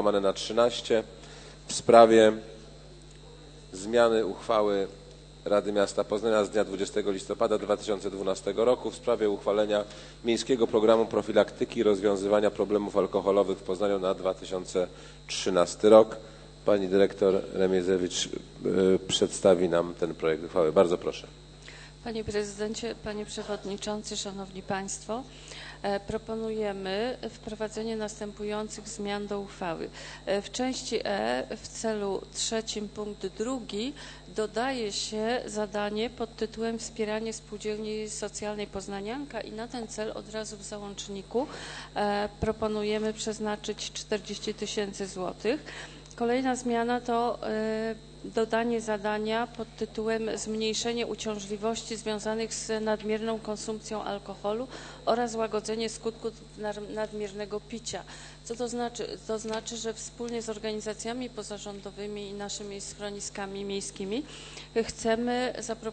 2020/13 w sprawie zmiany uchwały Rady Miasta Poznania z dnia 20 listopada 2012 roku w sprawie uchwalenia Miejskiego Programu Profilaktyki i Rozwiązywania Problemów Alkoholowych w Poznaniu na 2013 rok. Pani dyrektor Remiezewicz przedstawi nam ten projekt uchwały. Bardzo proszę. Panie Prezydencie, Panie Przewodniczący, Szanowni Państwo, proponujemy wprowadzenie następujących zmian do uchwały. W części E w celu 3 punkt 2 dodaje się zadanie pod tytułem Wspieranie Spółdzielni Socjalnej Poznanianka i na ten cel od razu w załączniku proponujemy przeznaczyć 40 000 złotych. Kolejna zmiana to dodanie zadania pod tytułem Zmniejszenie uciążliwości związanych z nadmierną konsumpcją alkoholu oraz łagodzenie skutków nadmiernego picia. Co to znaczy? To znaczy, że wspólnie z organizacjami pozarządowymi i naszymi schroniskami miejskimi chcemy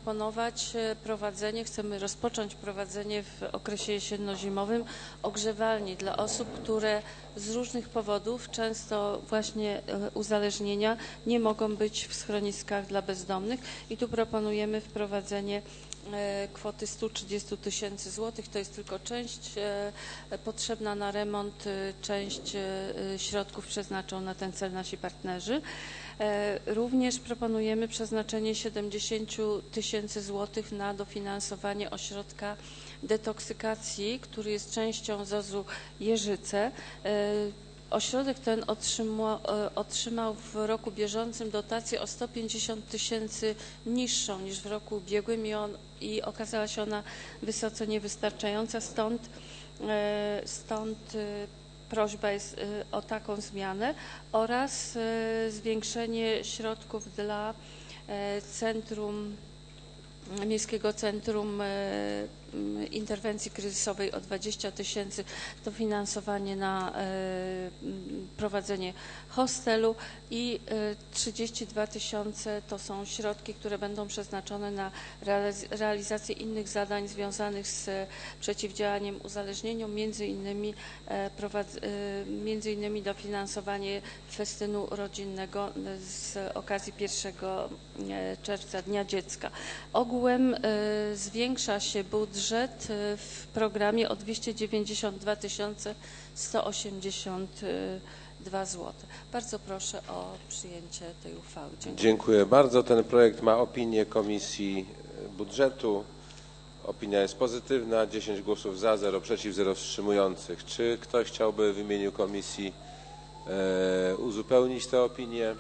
rozpocząć prowadzenie w okresie jesienno-zimowym ogrzewalni dla osób, które z różnych powodów, często właśnie uzależnienia, nie mogą być w schroniskach dla bezdomnych i tu proponujemy wprowadzenie kwoty 130 000 złotych. To jest tylko część potrzebna na remont, część środków przeznaczą na ten cel nasi partnerzy. Również proponujemy przeznaczenie 70 000 złotych na dofinansowanie ośrodka detoksykacji, który jest częścią ZOZ-u Jeżyce. Ośrodek ten otrzymał w roku bieżącym dotację o 150 000 niższą niż w roku ubiegłym i okazała się ona wysoce niewystarczająca, stąd prośba jest o taką zmianę oraz zwiększenie środków dla Miejskiego Centrum Interwencji Kryzysowej o 20 000, dofinansowanie na prowadzenie hostelu i 32 000 to są środki, które będą przeznaczone na realizację innych zadań związanych z przeciwdziałaniem uzależnieniom, między innymi dofinansowanie festynu rodzinnego z okazji 1 czerwca, Dnia Dziecka. Ogółem zwiększa się budżet w programie o 292 182 zł. Bardzo proszę o przyjęcie tej uchwały. Dziękuję. Dziękuję bardzo. Ten projekt ma opinię Komisji Budżetu. Opinia jest pozytywna. 10 głosów za, 0 przeciw, 0 wstrzymujących. Czy ktoś chciałby w imieniu komisji uzupełnić tę opinię?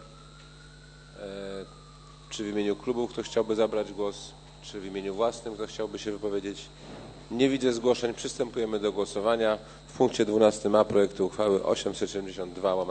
Czy w imieniu klubu ktoś chciałby zabrać głos? Czy w imieniu własnym ktoś chciałby się wypowiedzieć? Nie widzę zgłoszeń. Przystępujemy do głosowania. W punkcie 12a projektu uchwały 872